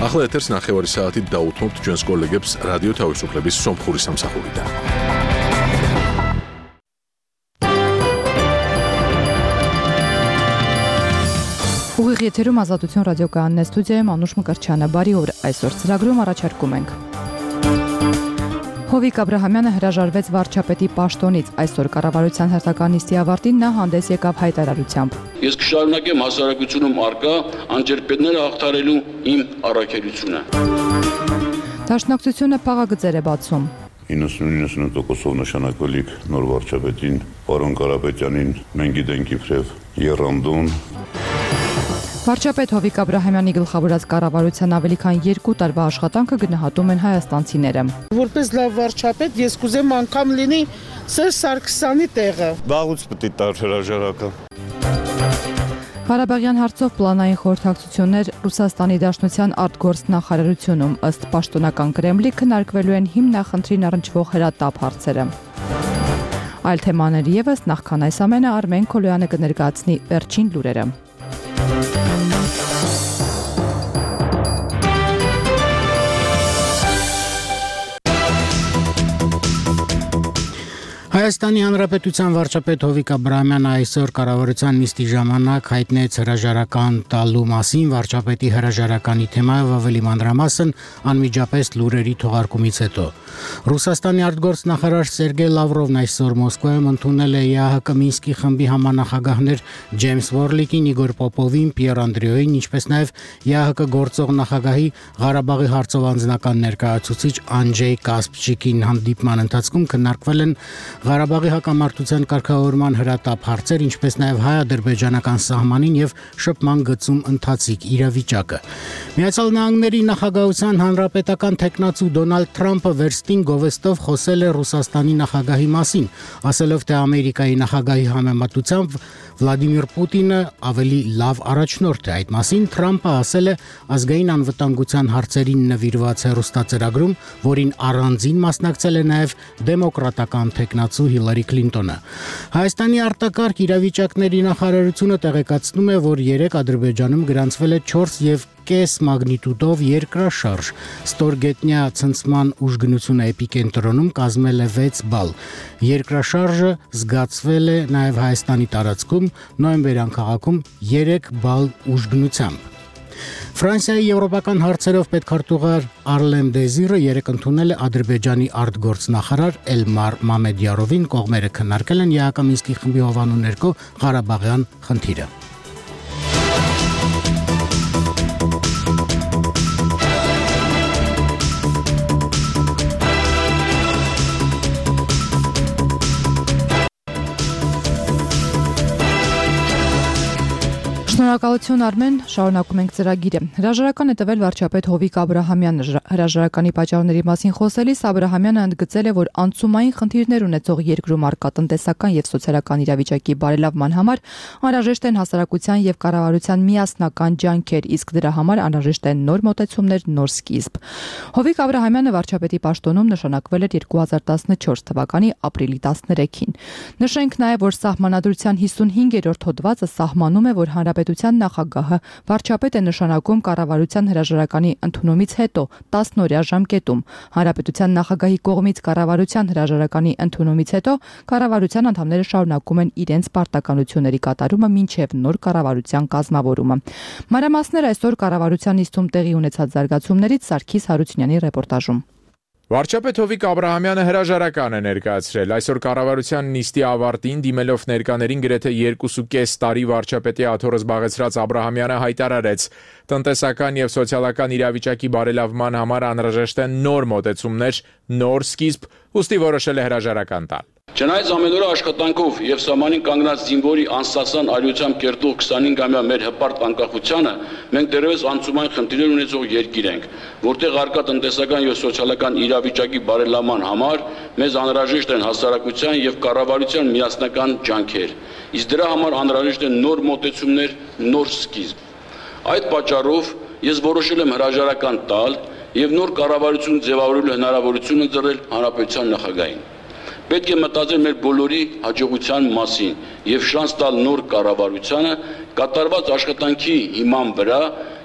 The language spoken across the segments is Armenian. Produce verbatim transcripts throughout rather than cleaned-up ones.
ახლა ეთერს ნახევარი საათით დაუთმობთ ჩვენს კოლეგებს რადიო თავისუფლების სომხური სამსახურიდან. Ուղիղ եթերում ազատություն ռադիոկայանն է ստուդիայում Անուշ Մկրտչյանը, բարի օր, այսօր ծրագրում առաջարկում ենք. Հովիկ Աբրահամյանը հրաժարվեց վարչապետի պաշտոնից, այսօր կառավարության հերթական նիստի ավարտին նա հանդես եկավ հայտարարությամբ. Ես կշարունակեմ հասարակությունում արկա անջրպետները հաղթարելու իմ առաքելությունը. Դաշնակցությունը փաղագծեր է բացում. իննսուն իննսուն տոկոսով նշանակվելիք նոր վարչապետին, պարոն Կարապետյանին մենք գիտենք իբրև եռանդուն. Վարչապետ Հովիկ Աբրահամյանի գլխավորած կառավարության ավելի քան երկու տարվա աշխատանքը գնահատում են հայաստանցիները. Որպես լավ վարչապետ ես կուզեմ անգամ լինի Սերժ Սարգսյանի տեղը. Վաղուց պետք է տար հրաժարակը. Ղարաբաղյան հարցով պլանային խորհրդակցություններ Ռուսաստանի Դաշնության արտգործնախարարությունում ըստ պաշտոնական Կրեմլի քննարկվելու են հիմնախնդրին առնչվող հրատապ հարցերը. Այլ թեմաներ ևս, նախքան այս ամենը Արմեն Քոլոյանը կներկայացնի վերջին լուրերը. Հայաստանի Հանրապետության վարչապետ Հովիկ Աբրահամյանը այսօր կառավարության նիստի ժամանակ հայտնեց հրաժարական տալու մասին. Վարչապետի հրաժարականի թեմայով ավելի մանրամասն անմիջապես լուրերի թողարկումից հետո. Ռուսաստանի արտգործնախարար Սերգեյ Լավրովն այսօր Մոսկվայում ընդունել է ԵԱՀԿ Մինսկի խմբի համանախագահներ Ջեյմս Վորլիկին, Իգոր Պոպովին, Պիեր Անդրեոյին, ինչպես նաև ԵԱՀԿ գործող նախագահի Ղարաբաղի հարցով անձնական ներկայացուցիչ Անջեյ Կասպչիկին. Հանդիպման ընթացքում քննարկվել են Ղարաբաղի հակամարտության կարգավորման հրատապ հարցեր, ինչպես նաև հայ-ադրբեջանական սահմանին եւ շփման գծում ընթացիկ իրավիճակը. Միացյալ Նահանգների նախագահության հանրապետական թեկնածու Դոնալդ Թրամփը վերստին գովեստով խոսել է Ռուսաստանի նախագահի մասին, ասելով, թե Ամերիկայի նախագահի համեմատությամբ Վլադիմիր Պուտինը ավելի լավ առաջնորդ է. Այդ մասին Թրամփը ասել է ազգային անվտանգության հարցերին նվիրված հեռուստածրագրում, որին առանձին մասնակցել է նաև դեմոկրատական թեկնածու Հիլարի Քլինտոնը. Հայաստանի արտակարգ իրավիճակների նախարարությունը տեղեկացնում է, որ երեկ Ադրբեջանում գրանցվել է չորս եւ կես մագնիտուդով երկրաշարժ. Ստորգետնյա ցնցման ուժգնությունը էպիկենտրոնում կազմել է վեց բալ. Երկրաշարժը զգացվել է նաև Հայաստանի տարածքում, Նոյեմբերյան քաղաքում երեք բալ ուժգնությամբ. Ֆրանսիայի եվրոպական հարցերով պետքարտուղար Արլեմ Դեզիրը երեկ ընդունել է Ադրբեջանի արտգործնախարար Էլմար Մամեդյարովին. Կողմերը քննարկել են ԵԱՀԿ Մինսկի խմբի հովանու ներքո Ղարաբաղյան խնդիրը. Շնորհակալություն Արմեն, շարունակում ենք ծրագիրը. Հրաժարական է տվել վարչապետ Հովիկ Աբրահամյանը. Հրաժարականի պատճառների մասին խոսելիս Աբրահամյանը ընդգծել է, որ անցումային խնդիրներ ունեցող երկրում առկա տնտեսական եւ սոցիալական իրավիճակի բարելավման համար անհրաժեշտ են հասարակության եւ կառավարության միասնական ջանքեր, իսկ դրա համար անհրաժեշտ են նոր մոտեցումներ, նոր սկիզբ. Հովիկ Աբրահամյանը վարչապետի պաշտոնում նշանակվել էր երկու հազար տասնչորս թվականի ապրիլի տասներեքին. Նշենք նաեւ, որ Սահմանադրության հիսունհինգերորդ հոդվածը սահմանում է, որ հանրապետության նախագահը վարչապետ է նշանակում կառավարության հրաժարականի ընդունումից հետո տասն օրյա ժամկետում. Հանրապետության նախագահի կողմից կառավարության հրաժարականի ընդունումից հետո կառավարության անդամները շարունակում են իրենց պարտականությունների կատարումը մինչև նոր կառավարության կազմավորումը. Մանրամասներ այսօր կառավարության նիստում տեղի ունեցած զարգացումներից Սարգիս Հարությունյանի ռեպորտաժում. Վարչապետ Հովիկ Աբրահամյանը հրաժարական է ներկայացրել. Այսօր կառավարության նիստի ավարտին դիմելով ներկաներին գրեթե երկուսուկես տարի վարչապետի աթոռը զբաղեցրած Աբրահամյանը հայտարարեց. տնտեսական եւ սոցիալական իրավիճակի բարելավման համար անհրաժեշտ են նոր մոտեցումներ, նոր սկիզբ, ուստի որոշել է հրաժարական տալ. Չնայած ամեն օր աշխատանքով եւ սահմանին կանգնած զինվորի անսասան արիությամբ կերտող քսանհինգամյա մեր հպարտ անկախությանը մենք դեռևս անցումային խնդիրներ ունեցող երկիր ենք, որտեղ արկա տնտեսական եւ սոցիալական իրավիճակի բարելավման համար մեզ անհրաժեշտ են հասարակության եւ կառավարության միասնական ջանքեր, իսկ դրա համար անհրաժեշտ են նոր մոտեցումներ, նոր սկիզբ. Այդ պատճառով ես որոշել եմ հրաժարական տալ եւ նոր կառավարություն ձևավորելու հնարավորություն ընձեռել հանրապետության նախագահին. Պետք է մտածել մեր բոլորի հաջողության մասին եւ շանս տալ նոր կառավարությանը կատարված աշխատանքի հիման վրա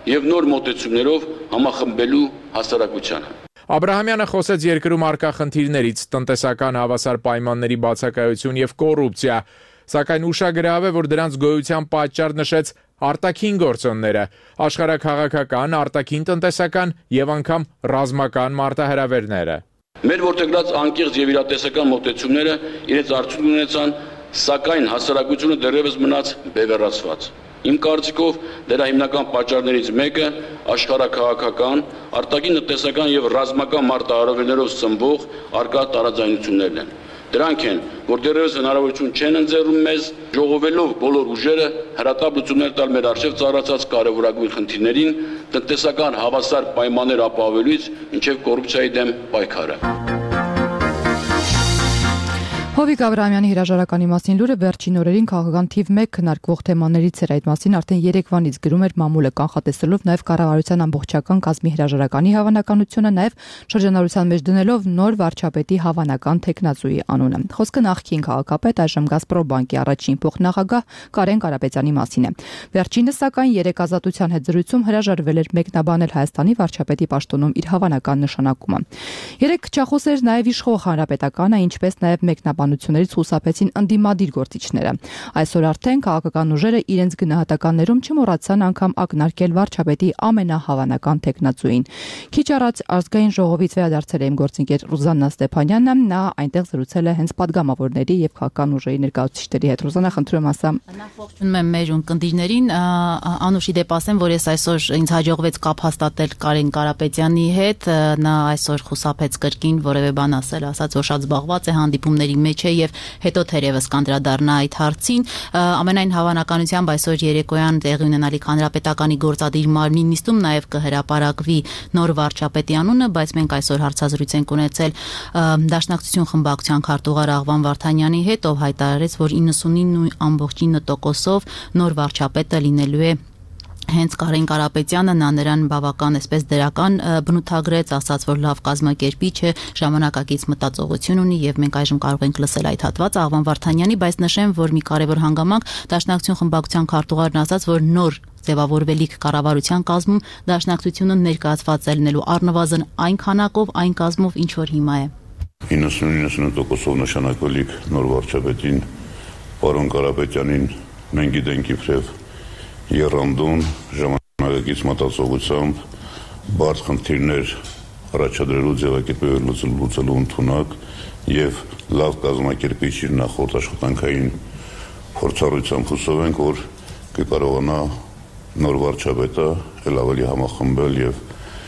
եւ նոր մոտեցումներով համախմբելու հասարակությանը։ Աբրահամյանը խոսեց երկրում առկա խնդիրներից՝ տնտեսական հավասար պայմանների բացակայություն եւ կոռուպցիա, սակայն ուշագրավ է, որ դրանց գոյության պատճառ նշեց արտաքին գործոնները, աշխարհաքաղաքական, արտաքին տնտեսական եւ անգամ ռազմական մարտահրավերները։ Մեր որդեգրած անկեղծ եւ իրատեսական մոտեցումները իրենց արդյունք ունեցան, սակայն հասարակությունը դեռևս մնաց բևեռացված։ Իմ կարծիքով դրա հիմնական պատճառներից մեկը աշխարհաքաղաքական, արտաքին տնտեսական եւ ռազմական մարտահրավերներով սնվող առկա տարաձայնություններն են։ Դրանք են, որ դեռևս հնարավորություն չեն ընձեռում մեզ ժողովելով բոլոր ուժերը հրատապ լուծումներ տալ մեր առջև ծառացած կարևորագույն խնդիրներին, տնտեսական հավասար պայմաններ ապահովելուց մինչև կոռուպցիայի դեմ պայքարը։ Հովիկ Աբրահամյանի հրաժարականի մասին լուրը վերջին օրերին քաղաքական թիվ մեկ քննարկվող թեմաներից էր, այդ մասին արդեն երեկվանից գրում էր մամուլը, կանխատեսելով նաև կառավարության ամբողջական կազմի հրաժարականի հավանականությունը, նաև շրջանառության մեջ դնելով նոր վարչապետի հավանական թեկնածուի անունը։ Խոսքը նախկին քաղաքապետ, այժմ Գազպրոմբանկի առաջին փոխնախագահ Կարեն Կարապետյանի մասին է։ Վերջինս սակայն երեք ազատության հետ զրույցում հրաժարվել էր մեկնաբանել Հայաստանի վարչապետի պաշտոնում իր հավանական նշանակումը։ Երեք չախոս էր նաև իշխող հանրապետականը, ինչպես նաև մեկնաբանություններից խուսափեցին ընդդիմադիր գործիչները։ Այսօր արդեն քաղաքական ուժերը իրենց գնահատականներում չմոռացան անգամ ակնարկել վարչապետի ամենահավանական թեկնածուին։ Քիչ առաջ ազգային ժողովից վերադարձել է իմ գործընկեր Ռուզաննա Ստեփանյանը, նա այնտեղ զրուցել է հենց падգամավորների եւ քաղաքական ուժերի ներկայացուցիչների հետ։ Ռուզաննա, խնդրում եմ ասա։ Ողջունում եմ մեր ունկնդիրներին, անուշի դեպ ասեմ, որ ես այսօր ինձ հաջողվեց կապ հաստատել Կարեն Կարապետյանի հետ, նա այսօր խուսափեց կրկին որևէ բան ասել, ասաց, որ շատ զբաղված է հանդիպումների մեջ է եւ հետո թերևս կանդրադառնա այդ հարցին։ Ամենայն հավանականությամբ այսօր երեկոյան տեղի ունենալիք հանրապետականի գործադիր մարմնի նիստում նաեւ կհրապարակվի նոր վարչապետի անունը, բայց մենք այսօր հարցազրույց ենք ունեցել Դաշնակցություն խմբակցության քարտուղար Աղվան Վարդանյանի հետ, ով հայտարարեց, որ իննսունինը ամբողջ ինը տոկոսով նոր վարչապետը լինելու է հենց Կարեն Կարապետյանը, նա նրան բավական այսպես դրական բնութագրեց, ասաց, որ լավ կազմակերպիչ է, ժամանակակից մտածողություն ունի եւ մենք այժմ կարող ենք լսել այդ հատվածը Աղվան Վարդանյանի, բայց նշեմ, որ մի կարևոր հանգամանք Դաշնակցություն խմբակցության քարտուղարն ասաց, որ նոր ձևավորվելիք կառավարության կազմում Դաշնակցությունը ներկայացված է լինելու առնվազն այն քանակով, այն կազմով, ինչ որ հիմա է։ իննսուն տոկոսով նշանակվելիք նոր վարչապետին պարոն Կարապետյանին մենք գիտենք իբրև եռանդուն ժամանակակից մտածողությամբ բարդ խնդիրներ առաջադրելու ձևակերպել լուծելու ընդունակ եւ լավ կազմակերպիչ իր նախորդ աշխատանքային փորձառությամբ հուսով ենք, որ կկարողանա նոր վարչապետը ել ավելի համախմբել եւ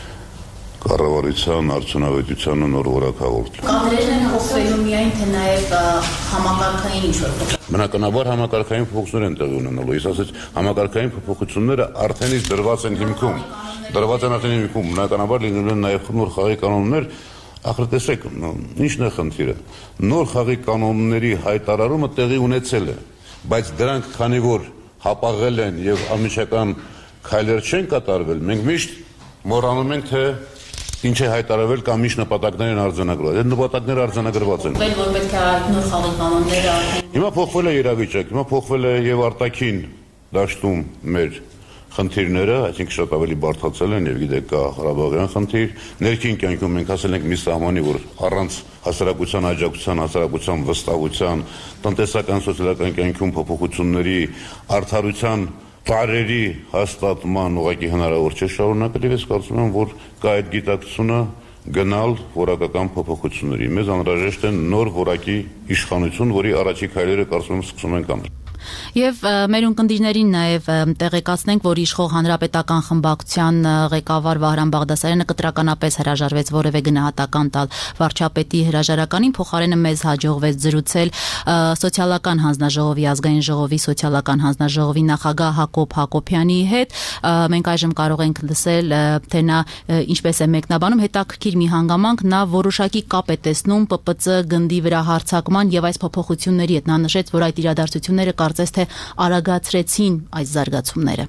կառավարության արդյունավետությանը նոր որակ հաղորդել։ Կադրերն են փոխվելու միայն թե նաեւ համակարգային ինչ-որ Բնականաբար համակարգային փոփոխություններ են տեղի ունենալու։ Ես ասած համակարգային փոփոխությունները արդեն իսկ դրված են հիմքում։ Դրված են արդեն հիմքում։ Բնականաբար լինելու են նաև նոր խաղի կանոններ։ Ախր տեսեք, ի՞նչն է խնդիրը։ Նոր խաղի կանոնների հայտարարումը տեղի ունեցել է, բայց դրանք քանի որ հապաղել են եւ անմիջական քայլեր չեն կատարվել, մենք միշտ մոռանում ենք, թե ինչ է հայտարարվել կամ ինչ նպատակներ են արձանագրված։ Այդ նպատակները արձանագրված են։ Որ պետք է նոր խաղի կանոնները Հիմա փոխվել է իրավիճակ, հիմա փոխվել է եւ արտաքին դաշտում մեր խնդիրները, այսինքն շատ ավելի բարդացել են եւ գիտեք կա Ղարաբաղյան խնդիր, ներքին կյանքում մենք ասել ենք մի սահմանի, որ առանց հասարակության աջակցության, հասարակության վստահության, տնտեսական սոցիալական կյանքում փոփոխությունների, արդարության տարերի հաստատման ուղղակի հնարավոր չէ շարունակել եւ ես կարծում եմ, որ կա այդ գիտակցությունը գնալ որակական փոփոխությունների։ Մեզ անհրաժեշտ է նոր որակի իշխանություն, որի առաջի քայլերը կարծում եմ սկսում են կամել։ Եվ մեր ունկնդիրներին նաև տեղեկացնենք, որ իշխող հանրապետական խմբակցության ղեկավար Վահրամ Բաղդասարյանը կտրականապես հրաժարվեց որևէ գնահատական տալ վարչապետի հրաժարականին, փոխարենը մեզ հաջողվեց զրուցել սոցիալական հանձնաժողովի, ազգային ժողովի սոցիալական հանձնաժողովի նախագահ Հակոբ Հակոբյանի հետ։ Մենք այժմ կարող ենք լսել, թե նա ինչպես է մեկնաբանում, հետաքրքիր մի հանգամանք, նա որոշակի կապ է տեսնում Պ Պ Ծ գնդի վրա հարձակման եւ այս փոփոխությունների հետ։ Նա նշեց, որ այդ իրադարձությունները կարծես թե արագացրեցին այս զարգացումները։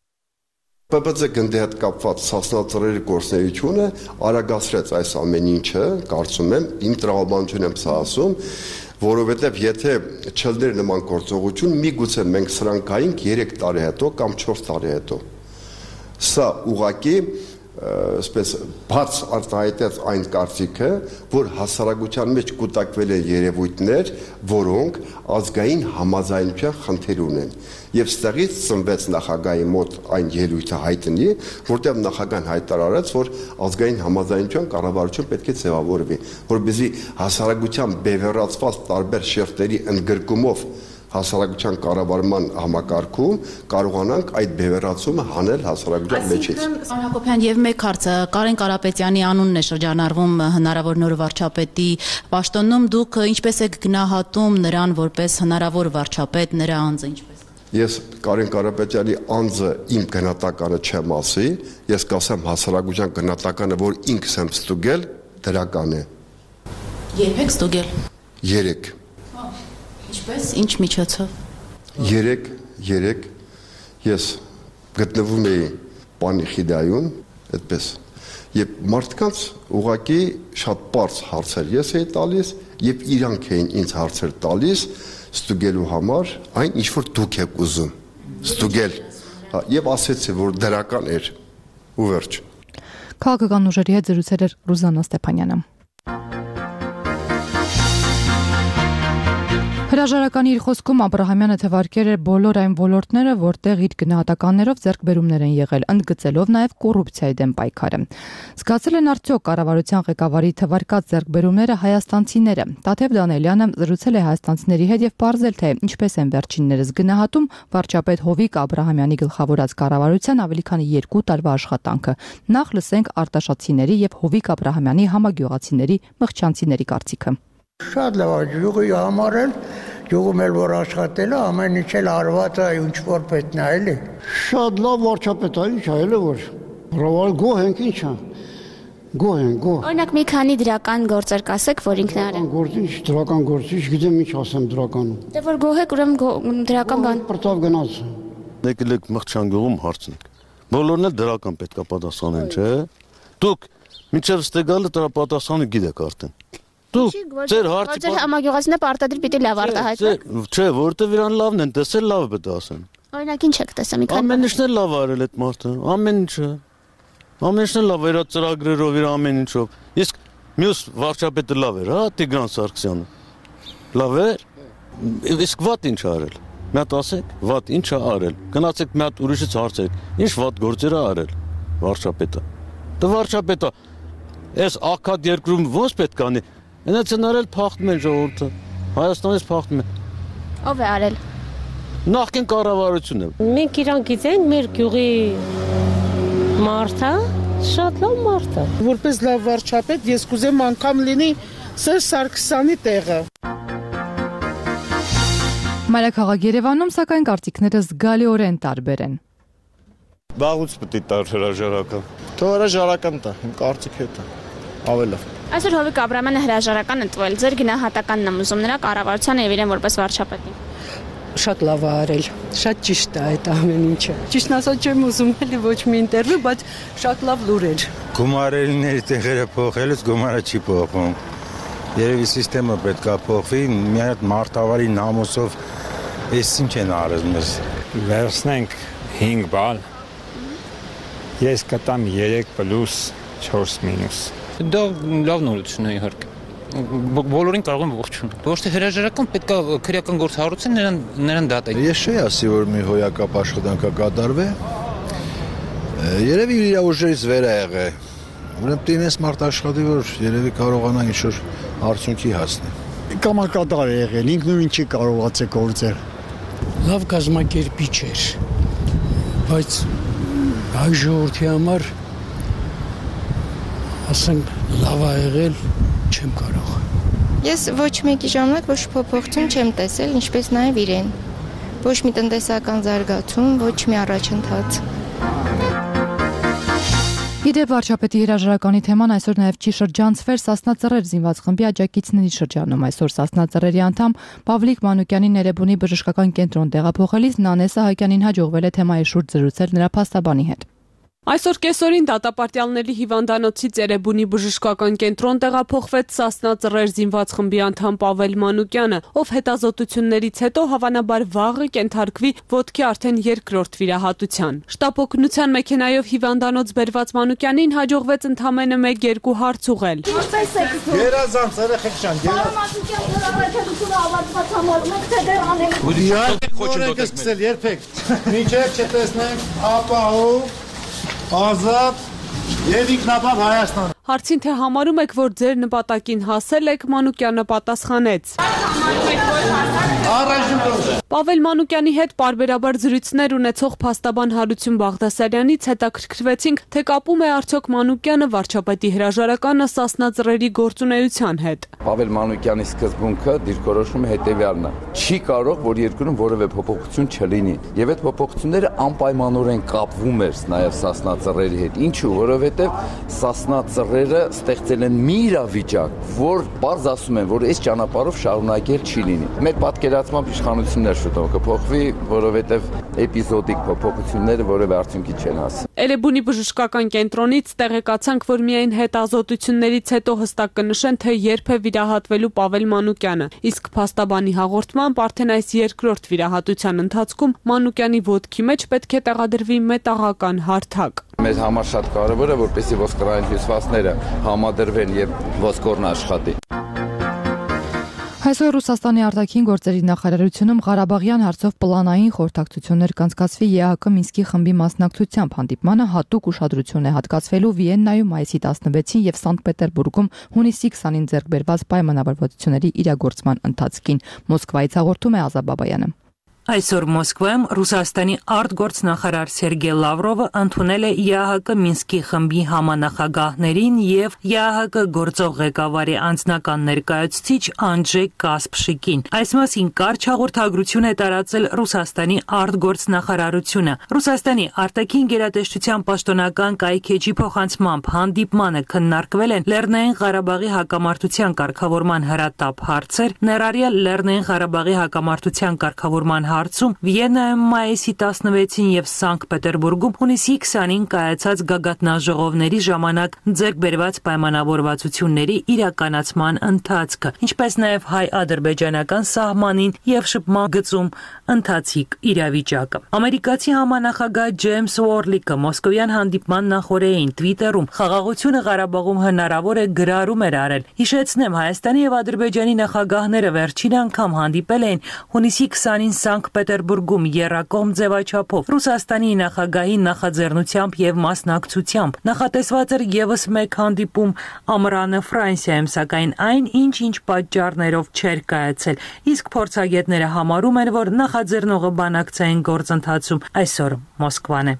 Պ Պ Ծ գնդի հետ կապված սասնածռերի գործունեությունը արագացրեց այս ամեն ինչը, կարծում եմ, իմ տրամաբանություն եմ սա ասում, որովհետև եթե չլներ նման գործողություն, միգուցե մենք սրանք գայինք երեք տարի հետո կամ չորս տարի հետո։ Սա ուղղակի այսպես բաց արտահայտած այն կարծիքը, որ հասարակության մեջ կուտակվել են երևույթներ, որոնք ազգային համաձայնության խնդիր ունեն։ Եվ ստեղից ծնվեց նախագահի մոտ այն ելույթը հայտնի, որտեղ նախագահն հայտարարեց, որ ազգային համաձայնության կառավարություն պետք է ձևավորվի, որպեսզի հասարակության բևեռացված տարբեր շերտերի ընդգրկումով հասարակության կառավարման համակարգում կարողանանք այդ բևեռացումը հանել հասարակության մեջից։ Պարոն Հակոբյան, եւ մեկ հարցը, Կարեն Կարապետյանի անունն է շրջանառվում հնարավոր նոր վարչապետի պաշտոնում, դուք ինչպես եք գնահատում նրան որպես հնարավոր վարչապետ, նրա անձը ինչպես։ Ես Կարեն Կարապետյանի անձը իմ գնահատականը չեմ ասի, ես կասեմ հասարակության գնահատականը, որ ինքս եմ ստուգել, դրական է։ Երբ եք ստուգել։ Երեք։ Ինչպես, ինչ միջոցով։ Երեք, երեք ես գտնվում էի Պանիխիդայում, այդպես։ Եվ մարդկանց ուղղակի շատ པարզ հարցեր ես էի տալիս, եւ իրանք էին ինձ հարցեր տալիս ստուգելու համար, այն ինչ որ դուք եք ուզում ստուգել։ Եվ ասեցի, որ դրական էր ու վերջ։ Քաղաքական ուժերի հետ զրուցել էր Ռուզաննա Ստեփանյանը։ Հրաժարականի իր խոսքում Աբրահամյանը թվարկել էր բոլոր այն ոլորտները, որտեղ իր գնահատականներով ձեռքբերումներ են եղել, ընդգծելով նաև կոռուպցիայի դեմ պայքարը։ Զգացել են արդյոք կառավարության ղեկավարի թվարկած ձեռքբերումները հայաստանցիները։ Տաթև Դանելյանը զրուցել է հայաստանցիների հետ եւ պարզել, թե ինչպես են վերջիններս գնահատում վարչապետ Հովիկ Աբրահամյանի գլխավորած կառավարության ավելի քան երկու տարվա աշխատանքը։ Նախ լսենք Արտաշատցիների եւ Հովիկ Աբրահամյանի համագյուղացիների մղճանցիների կարծիքը։ Շատ լավ է, յուղի համար էլ, յուղում էլ որ աշխատել է, ամեն ինչ էլ արված է, ինչ որ պետք է, էլի։ Շատ լավ վարչապետ է, ինչ է, էլի որ, բրավալ գոհ ենք, ինչ է, գոհ ենք, գոհ։ Օրինակ մի քանի դրական գործեր կասեք, որ ինքն է արել։ Գործիչ, դրական գործիչ, գիտեմ ինչ ասեմ դրականում։ Դե որ գոհ եք, ուրեմն դրական բան։ Պրտավ գնաց։ Եկել եք Մղճան գյուղում հարցնենք։ Բոլորն էլ դրական պետք է պատասխանեն, չէ՞։ Դուք մինչև ստեգալը դրա պատասխանը գիտեք արդեն։ Դուք ձեր հարցը Ձեր համագյուղացիները պարտադիր պիտի լավ արտահայտվեք։ Չէ, որովհետև իրան լավն են տեսել, լավը պետք է ասեն։ Օրինակ ինչ եք տեսել մի քանի։ Ամեն ինչն էլ լավ արել այդ մարդը, ամեն ինչը։ Ամեն ինչն էլ լավ էր, ծրագրերով իր ամեն ինչով։ Իսկ մյուս վարչապետը լավ էր, հա, Տիգրան Սարգսյանը։ Լավ էր։ Իսկ վատ ինչ արել։ Մի հատ ասեք, վատ ինչ է արել։ Գնացեք մի հատ ուրիշից հարցեք, ինչ վատ գործեր է արել վարչապետը։ Դա վարչապետը այս ակադ երկրում ո՞նց պետք է անի։ Այնց են արել փախտում են ժողովուրդը, Հայաստանից փախտում են։ Ո՞վ է արել։ Նախկին կառավարությունը։ Մենք իրան գիտենք, մեր գյուղի մարդը, շատ լավ մարդ է։ Որպես լավ վարչապետ ես կուզեմ անգամ լինի Սերժ Սարգսյանի տեղը։ Մայրաքաղաք Երևանում սակայն կարծիքները զգալիորեն տարբեր են։ Բաղուց պետք է տար հրաժարական։ Թող հրաժարական տա, իմ կարծիքը դա ավելի լավ։ Այսօր Հովիկ Աբրահամյանը հրաժարական է տվել, ձեր գնահատականն եմ ուզում նրա կառավարությանը եւ իրեն որպես վարչապետի։ Շատ լավ է արել, շատ ճիշտ է այդ ամեն ինչը։ Ճիշտն ասած չեմ ուզում էլի ոչ մի ինտերվյու, բայց շատ լավ լուր էր։ Գումարելիների տեղերը փոխելուց գումարը չի փոխվում։ Երևի համակարգը պետք է փոխվի, մի հատ մարդավարի նամուսով էս ինչ են արել մեզ։ Վերցնենք հինգ բալ։ Ես կտամ երեք պլյուս չորս մինուս։ Դա լավ նորություն է իհարկե։ Բոլորին կարող են ողջունել։ Ոչ թե հրաժարական պետք է քրեական գործ հարուցեն նրան նրան դատել։ Ես չի ասի որ մի հոյակապ աշխատանք կատարվի։ Երևի իր ուժերից վեր է եղել։ Ուրեմն տինես մարդ աշխատի որ երևի կարողանա ինչ-որ արդյունքի հասնել։ Կամակատար է եղել, ինքնուրույն չի կարողացել գործել։ Լավ կազմակերպիչ էր, բայց հայ ժողովրդի համար ասենք լավ է եղել չեմ կարող։ Ես ոչ մեկի ժամանակ ոչ փոփոխություն չեմ տեսել, ինչպես նաև իրեն։ Ոչ մի տնտեսական զարգացում, ոչ մի առաջընթաց։ Իդեպ վարչապետի հրաժարականի թեման այսօր նաև չի շրջանցվել Սասնա Ծռեր զինված խմբի աջակիցների շրջանում։ Այսօր Սասնա Ծռերի անդամ Պավլիկ Մանուկյանին Էրեբունի բժշկական կենտրոն տեղափոխելիս Նանե Սահակյանին հաջողվել է թեմայի շուրջ զրուցել նրա փաստաբանի հետ։ Այսօր կեսօրին դատապարտյալների հիվանդանոցից Էրեբունի բժշկական կենտրոն տեղափոխվեց Սասնա ծռեր զինված խմբի անդամ Պավել Մանուկյանը, ով հետազոտություններից հետո հավանաբար վաղը կենթարկվի ոտքի արդեն երկրորդ վիրահատության։ Շտապօգնության մեքենայով հիվանդանոց բերված Մանուկյանին հաջողվեց ընդամենը մեկ-երկու հարց ուղղել։ Գերազանց երեխեք շան, գերազանց։ Ազատ եւ ինքնաբավ Հայաստան։ Հարցին թե համարում եք, որ ձեր նպատակին հասել եք, Մանուկյանը պատասխանեց. Պավել Մանուկյանի հետ պարբերաբար զրույցներ ունեցող փաստաբան Հարություն Բաղդասարյանից հետաքրքրվեցինք, թե կապում է արդյոք Մանուկյանը վարչապետի հրաժարականը Սասնա ծռերի գործունեության հետ։ Պավել Մանուկյանի սկզբունքը դիրքորոշումը հետևյալն է. չի կարող, որ երկրում որևէ փոփոխություն չլինի, եւ այդ փոփոխությունները անպայմանորեն կապվում էր նաեւ Սասնա ծռերի հետ։ Ինչու՞, որովհետեւ Սասնա ծռերը ստեղծել են մի իրավիճակ, որ բարձ ասում են, որ այս ճանապարհով շարունակել չի լինի։ Մեր պատկերացմամբ իշխանություններ շուտով կփոխվի, որովհետև էպիզոդիկ փոփոխությունները որևէ արդյունքի չեն հասցնի։ Էրեբունի բժշկական կենտրոնից տեղեկացանք, որ միայն հետազոտություններից հետո հստակ կնշեն, թե երբ է վիրահատվելու Պավել Մանուկյանը, իսկ փաստաբանի հաղորդմամբ արդեն այս երկրորդ վիրահատության ընթացքում Մանուկյանի ոտքի մեջ պետք է տեղադրվի մետաղական հարթակ։ Մեզ համար շատ կարևոր է, որպեսզի ոսկորային հյուսվածքները համադրվեն եւ ոսկորն աշխատի։ Այսօր Ռուսաստանի արտաքին գործերի նախարարությունում Ղարաբաղյան հարցով պլանային խորհրդակցություններ կանցկացվի ԵԱՀԿ Մինսկի խմբի մասնակցությամբ հանդիպմանը հատուկ ուշադրություն է հատկացվելու Վիեննայում մայիսի տասնվեցին եւ Սանկտ Պետերբուրգում հունիսի քսանին ձեռք բերված պայմանավորվածությունների իրագործման ընթացքին։ Մոսկվայից հաղորդում է Ազա Բաբայանը։ Այսօր Մոսկվայում Ռուսաստանի արտգործնախարար Սերգեյ Լավրովը ընդունել է ԵԱՀԿ Մինսկի խմբի համանախագահներին եւ ԵԱՀԿ գործող ղեկավարի անձնական ներկայացուցիչ Անջեյ Կասպշիկին։ Այս մասին կարճ հաղորդագրություն է տարածել Ռուսաստանի արտգործնախարարությունը։ Ռուսաստանի արտաքին գերատեսչության պաշտոնական կայքեջի փոխանցմամբ հանդիպմանը քննարկվել են Լեռնային Ղարաբաղի հակամարտության կարգավորման հրատապ հարցեր, ներառյալ Լեռնային Ղարաբաղի հակամարտության կարգավորման հարցում Վիեննայում մայիսի տասնվեցին եւ Սանկտ Պետերբուրգում հունիսի քսանին կայացած գագաթնաժողովների ժամանակ ձեռք բերված պայմանավորվածությունների իրականացման ընթացքը, ինչպես նաեւ հայ-ադրբեջանական սահմանին եւ շփման գծում ընթացիկ իրավիճակը։ Ամերիկացի համանախագահ Ջեյմս Ուորլիկը մոսկովյան հանդիպման նախօրեին Twitter-ում խաղաղությունը Ղարաբաղում հնարավոր է գրառում էր արել։ Հիշեցնեմ, Հայաստանի եւ Ադրբեջանի նախագահները վերջին անգամ հանդիպել էին հունիսի քսանին Սանկտ Պետերբուրգում եռակողմ ձևաչափով Ռուսաստանի նախագահի նախաձեռնությամբ եւ մասնակցությամբ։ Նախատեսված էր եւս մեկ հանդիպում Ամռանը Ֆրանսիայում, սակայն այն ինչ-ինչ պատճառներով չէր կայացել։ Իսկ փորձագետները համարում են, որ նախաձեռնողը բանակցային գործընթացում այսօր Մոսկվան է։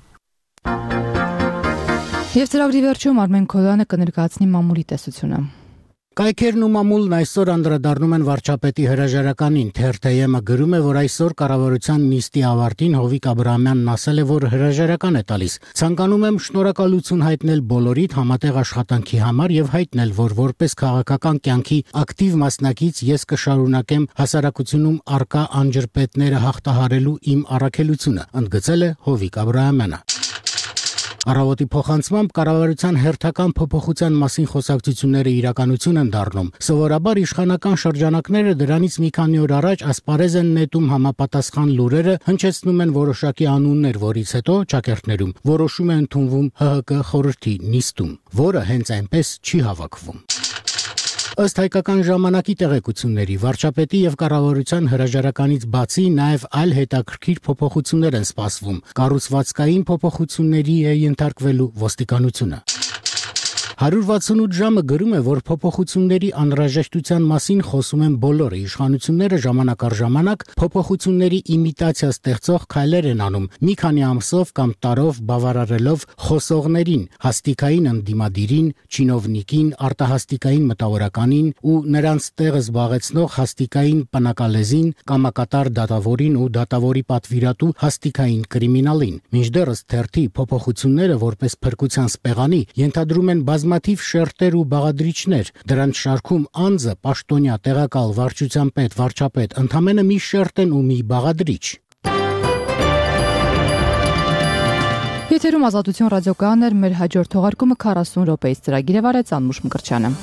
Եվ ծրագրի վերջում Արմեն Քոյանը կներկայացնի մամուլի տեսությունը։ Կայքերն ու մամուլն այսօր անդրադառնում են վարչապետի հրաժարականին։ Թերթ-ը գրում է, որ այսօր կառավարության նիստի ավարտին Հովիկ Աբրահամյանն ասել է, որ հրաժարական է տալիս։ Ցանկանում եմ շնորհակալություն հայտնել բոլորիդ համատեղ աշխատանքի համար եւ հայտնել, որ որպես քաղաքական կյանքի ակտիվ մասնակից ես կշարունակեմ հասարակությունում արկա անջրպետները հաղթահարելու իմ առաքելությունը, ընդգծել է Հովիկ Աբրահամյանը։ Առավոտի փոխանցմամբ կառավարության հերթական փոփոխության մասին խոսակցությունները իրականություն են դառնում։ Սովորաբար իշխանական շրջանակները դրանից մի քանի օր առաջ ասպարեզ են նետում համապատասխան լուրերը, հնչեցնում են որոշակի անուններ, որից հետո ճակերտներում որոշում է ընդունվում ՀՀԿ խորհրդի նիստում, որը հենց այնպես չի հավաքվում։ Ըստ հայկական ժամանակի տեղեկությունների, վարչապետի եւ կառավարության հրաժարականից բացի նաեւ այլ հետաքրքիր փոփոխություններ են սպասվում։ Կառուցվածքային փոփոխությունների է ենթարկվելու ոստիկանությունը։ հարյուր վաթսունութ ժամը գրում է, որ փոփոխությունների անհրաժեշտության մասին խոսում են բոլորը։ Իշխանությունները ժամանակ առ ժամանակ փոփոխությունների իմիտացիա ստեղծող քայլեր են անում, մի քանի ամսով կամ տարով բավարարելով խոսողներին, հաստիկային ընդդիմադիրին, չինովնիկին, արտահաստիկային մտավորականին ու նրանց տեղը զբաղեցնող հաստիկային պնակալեզին, կամակատար դատավորին ու դատավորի պատվիրատու հաստիկային կրիմինալին։ Մինչդեռ ըստ թերթի փոփոխությունները որպես փրկության սպեղանի ենթադրում են բազմաթիվ շերտեր ու բաղադրիչներ, դրանց շարքում անձը, պաշտոնյա, տեղակալ, վարչության պետ, վարչապետ, ընդամենը մի շերտ են ու մի բաղադրիչ։ Եթերում Ազատություն ռադիոկայանն էր, մեր հաջորդ թողարկումը քառասուն րոպեից ծրագիրը վարեց Անուշ Մկրտչյանը։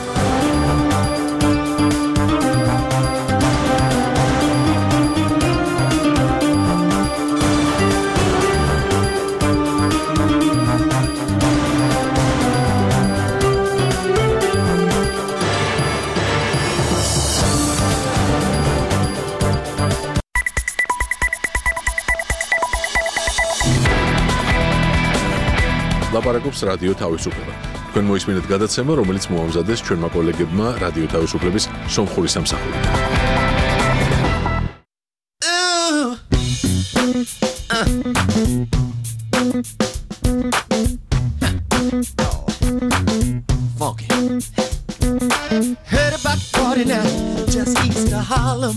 Լապարակობს ռադիո Თავისუფლება։ Თქვენ მოისმინეთ გადაცემა, რომელიც მოამზადეს ჩვენმა კოლეგებმა რადიო თავისუფლების სომხური სამსახური. Funky. Heard about the party now, just east of Harlem.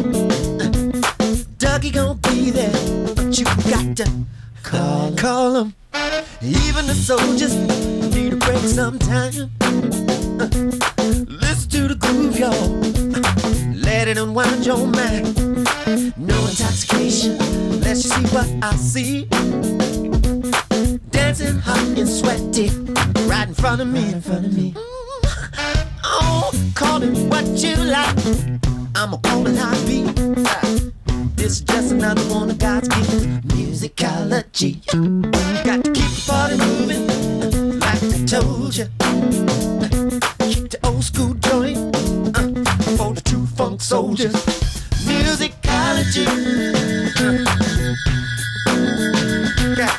Dougie gonna be there, but you got to call, call him. Even the soldiers need a break sometime. Uh, listen to the groove, y'all. Uh, let it unwind your mind. No intoxication, let's see what I see. Dancing hot and sweaty, right in front of me, in front of me. Oh, call it what you like. I'ma call it how it be. This is just another one of God's gift, musicology. Got to keep the party moving, like I told you. Keep the old school joint uh, for the true funk soldiers. Musicology. Uh, yeah.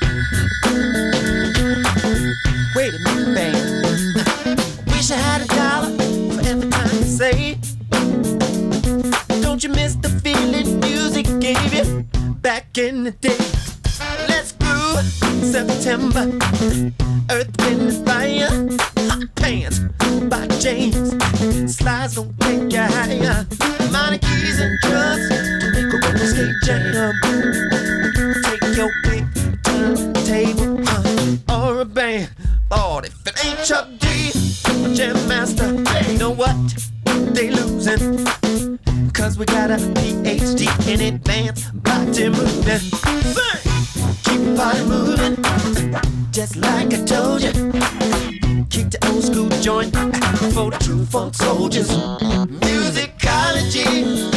Wait a minute, band. Uh, wish I had a dollar for every time you say. Don't you miss the feeling music gave you back in the day? Let's groove September, Earth, Wind and Fire, Hot Pants by James, Slides don't take you higher, minor keys and drugs to make a roller skate jam. Take your pick, turntable uh, or a band. Lord, if it ain't Chuck D, a jam master, you know what? They losing. Cause we got a P H D in advanced body movement. Sing! Keep your body moving, just like I told you. Keep the old school joint for the true funk soldiers. Musicology.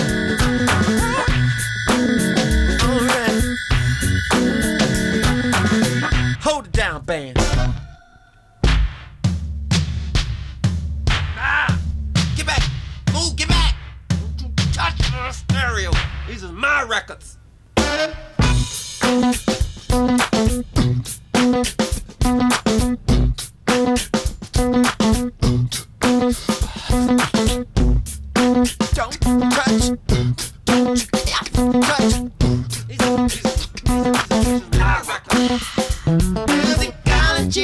Alright. Hold it down, band. Ah! Get back! Move, get back! Touch the stereo. These are my records. Don't touch. Don't touch. These are, these are my records. Musicology.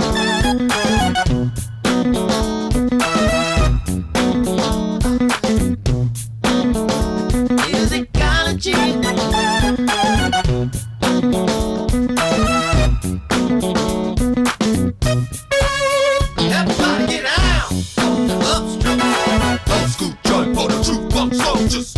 Everybody get out on the upstream. Old school joint for the true funk soldiers.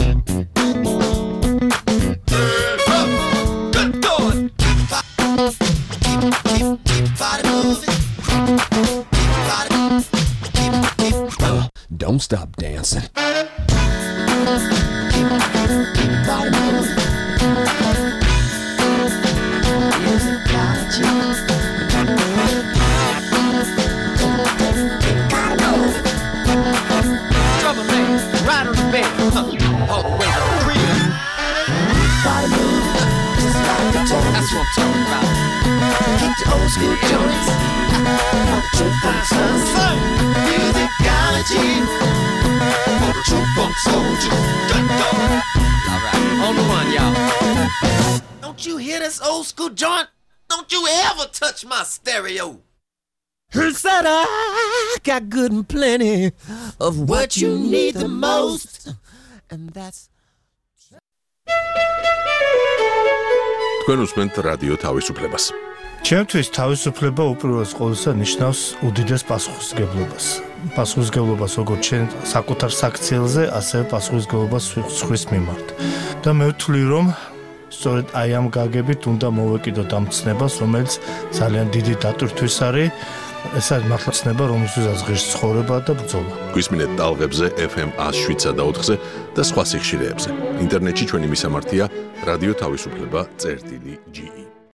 Head up, get going. Keep, keep, keep body moving. Keep body, keep, keep. Uh, don't stop dancing. Keep, keep, keep body moving. Drummer man, right on the bed, huh, all the way to the three. Body move, just like I told you. That's what I'm talking about. Keep the old school joints, for the true funk soldiers. Musicology, for the true funk soldiers. Good going. All right, on the one, y'all. Don't you hear this old school joint? Don't you ever touch my stereo. Who said I got good and plenty of what you need the most? And that's... თქვენ უსმენთ რადიო თავისუფლებას. ჩემთვის თავისუფლება უპირველეს ყოვლისა ნიშნავს უდიდეს პასუხისმგებლობას. Პასუხისმგებლობას როგორც ჩვენ საკუთარ საქციელზე, ასევე პასუხისმგებლობას სხვის მიმართ. და მე ვთვლი, რომ სწორედ აი ამ გაგებით უნდა მოვეკიდოთ ამ ცნებას, რომელიც ძალიან დიდი დატვირთვის არის. ეს არის მართლა ცნება, რომელსაც ღირს ცხოვრება და ბრძოლა. გვისმინეთ ტალღებზე ეფ ემ one oh seven და ოთხზე და სხვა სიხშირეებზე. ინტერნეტში ჩვენი მისამართია რადიო თავისუფლება წერტილი ჯი ი.